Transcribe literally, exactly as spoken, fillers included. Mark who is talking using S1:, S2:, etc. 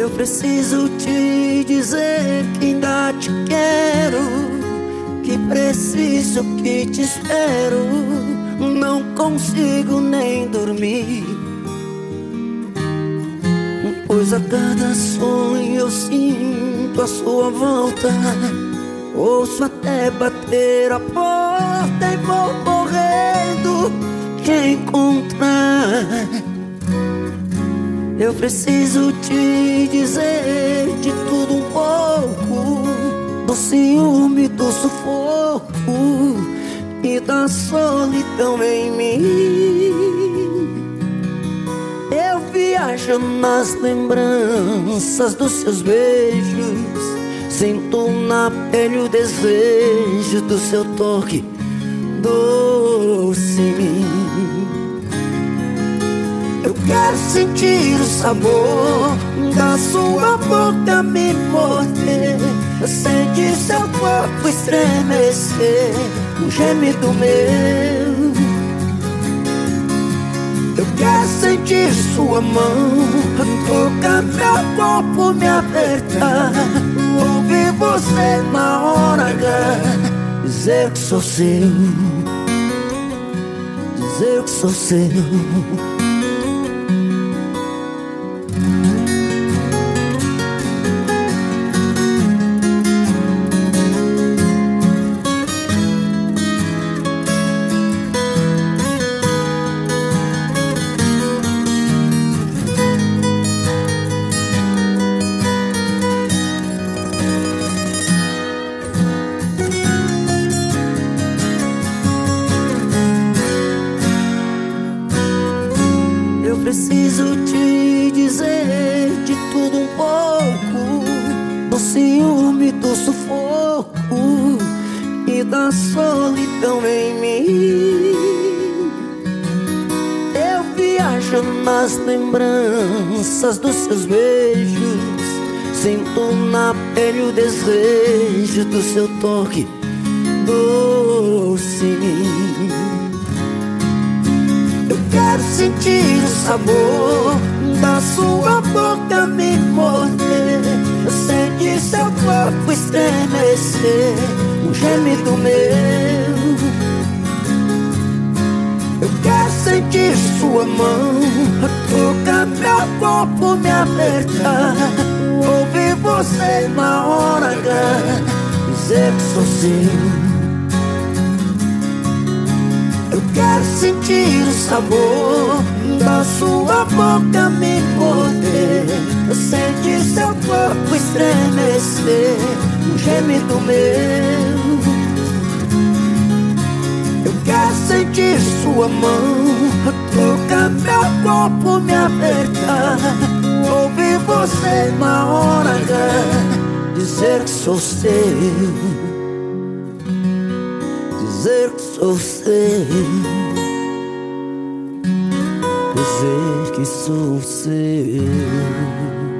S1: Eu preciso te dizer que ainda te quero, que preciso, que te espero. Não consigo nem dormir, pois a cada sonho eu sinto a sua volta. Ouço até bater a porta e vou correndo te encontrar. Eu preciso te dizer de tudo um pouco, do ciúme, do sufoco e da solidão em mim. Eu viajo nas lembranças dos seus beijos, sinto na pele o desejo do seu toque doce em mim. Eu quero sentir o sabor da sua boca me morder, eu sentir seu corpo estremecer no gemido meu. Eu quero sentir sua mão tocar meu corpo, me apertar, ouvir você na hora H, dizer que sou seu, dizer que sou seu. Eu preciso te dizer de tudo um pouco, do ciúme, do sufoco e da solidão em mim. Eu viajo nas lembranças dos seus beijos, sinto na pele o desejo do seu toque doce em mim. Eu quero sentir o sabor da sua boca me morder, eu sentir seu corpo estremecer no gemido meu. Eu quero sentir sua mão tocar meu corpo, me apertar, ouvir você na hora H, dizer que sou seu. Eu quero sentir o sabor da sua boca me morder, eu sentir seu corpo estremecer no gemido meu. Eu quero sentir sua mão tocar meu corpo, me apertar, ouvir você na hora H, dizer que sou seu, dizer que sou seu, dizer que sou seu.